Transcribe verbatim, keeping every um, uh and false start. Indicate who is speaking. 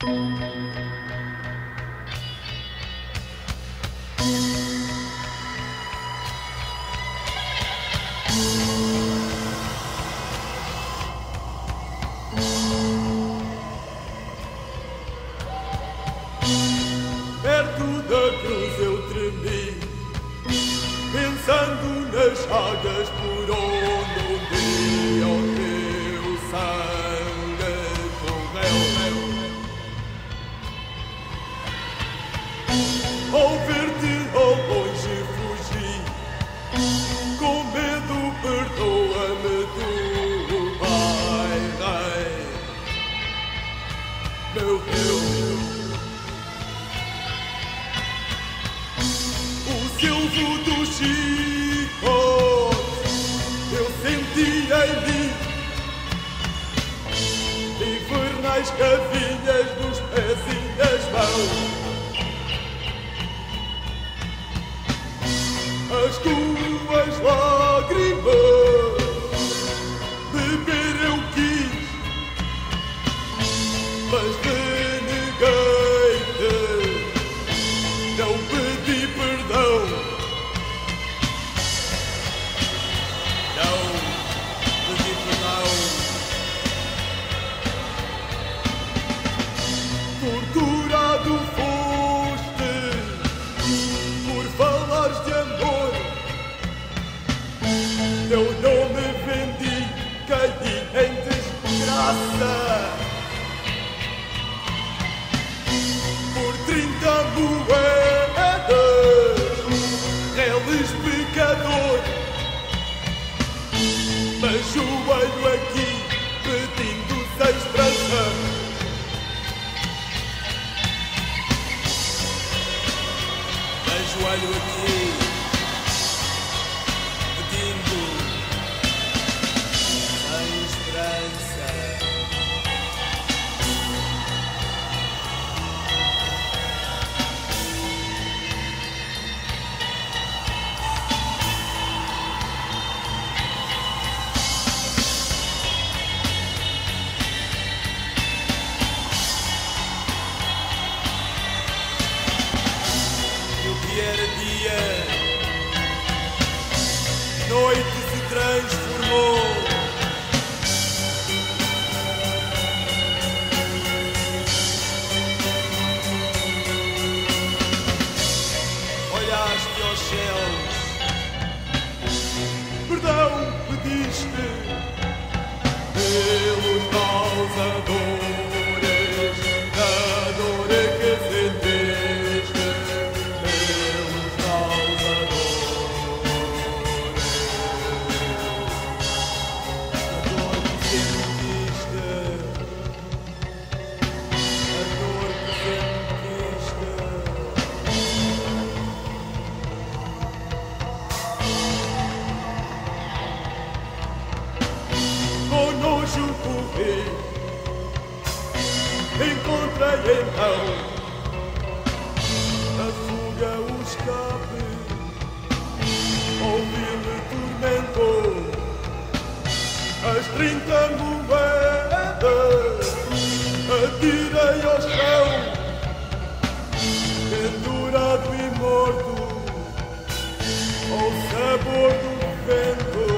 Speaker 1: Perto da cruz eu tremi, pensando nas chagas por onde um dia o teu sangue correu. Ao ver-te ao longe fugi, com medo perdoa-me tu, Pai Rei. Meu Deus, o silvo do chicote eu senti em mim, infernais cavinhas nos pés e nas mãos. As tuas lágrimas beber eu quis, mas reneguei-te, não pedi perdão, não pedi perdão. Torturado foste por falares de amor, eu não me vendi, caí em desgraça. Por trinta moedas, reles pecador, mas joelho aqui pedindo-se a esperança. Mas joelho aqui pedindo a esperança. Era dia, noite se transformou. Olhaste aos céus, perdão pediste pelos causadores da dor que sentiste. Com nojo corri, encontrei então a fuga, o escape, ouvi-me tormentou. As trinta moedas atirei ao chão, pendurado e morto ao sabor do vento.